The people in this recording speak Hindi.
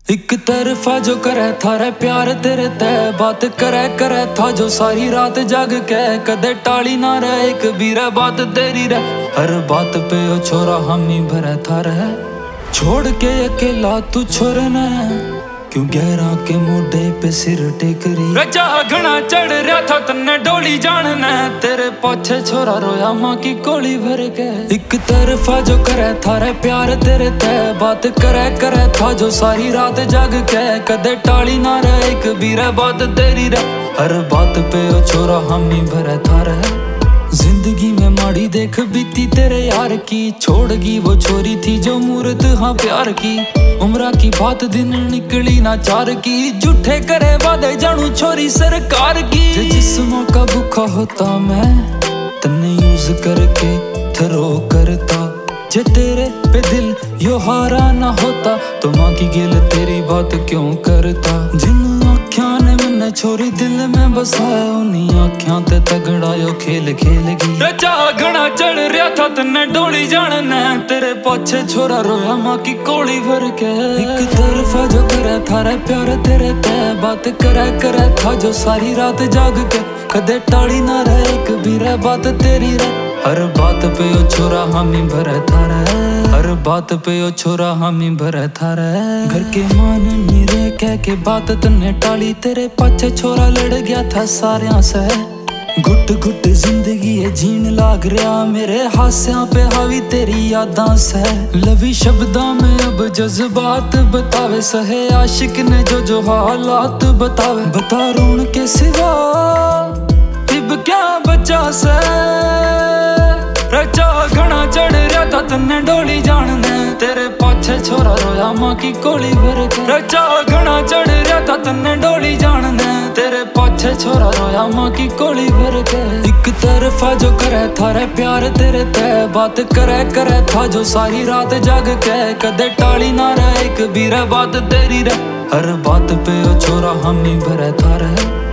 एक तरफा जो करे थारे प्यार तेरे तय बात करे था जो सारी रात जाग के कदे टाली ना रहे एक बीरा बात तेरी रे हर बात पे ओ छोरा हम ही भरे थारे छोड़ के अकेला तू छोड़ना क्यों गहरा के मोढे पे सिर टेक रही रजा घना चढ़ रहा था तन्ने डोली जानना तेरे पीछे छोरा रोया माँ की कोली भर के एक तरफा जो करे थारे प्यार तेरे तय बात करे था जो सारी रात जाग के कदे टाली ना रहे एक बीरा बात तेरी रे हर बात पे ओ छोरा हम ही भरे थारे जिंदगी में माड़ी देख बीती तेरे यार की छोड़ गई वो छोरी थी जो मूर्त हाँ प्यार की उम्र की बात दिन निकली ना चार की झूठे करे वादे जानू छोरी सरकार की जिस्मों का भूखा होता मैं तन्ने यूज करके थरो करता जे तेरे पे दिल यो हारा ना होता तो माँ की गिल तेरी बात क्यों करता जिन आँखियां ने मैंने छोरी दिल में बसाया उन्हीं आँखियां ते तगड़ा यो खेल खेलगी रजा घना चढ़ रहा था तन्ने डोली जानना तेरे पीछे छोरा रोया माँ की कोली भर के एक तरफा जो करे थारा प्यार तेरे तय बात करे था जो सारी रात जाग के कदे टाली ना रहे एक बीरा बात तेरी रे हर बात पे ओ छोरा हम ही भरे थारे हर बात पे ओ छोरा हम ही भरे थारे घर के मान नहीं रे कह के बात तन्ने टाली तेरे पाछे छोरा लड़ गया था सारियां से घुट घुट जिंदगी है जीन लाग रहा मेरे हास्यां पे हावी तेरी यादां से लवी शब्दां में अब जज्बात बतावे सहे आशिक ने जो हालात बतावे बता रोन के सिवा इब क्या बचा से रचा घना चढ़ रहा था तन्ने डोली जानने तेरे पाछे छोरा रोया माँ की कोली भर के रचा घना चढ़ रहा था तन्ने डोली जानने तेरे पाछे छोरा रोया माँ की कोली भर के एक तरफा जो करे थारे प्यार तेरे तय बात करे था जो सारी रात जाग के कदे टाली ना रहे एक बीरा बात तेरी रे हर बात पे ओ छोरा हम ही भरे थारे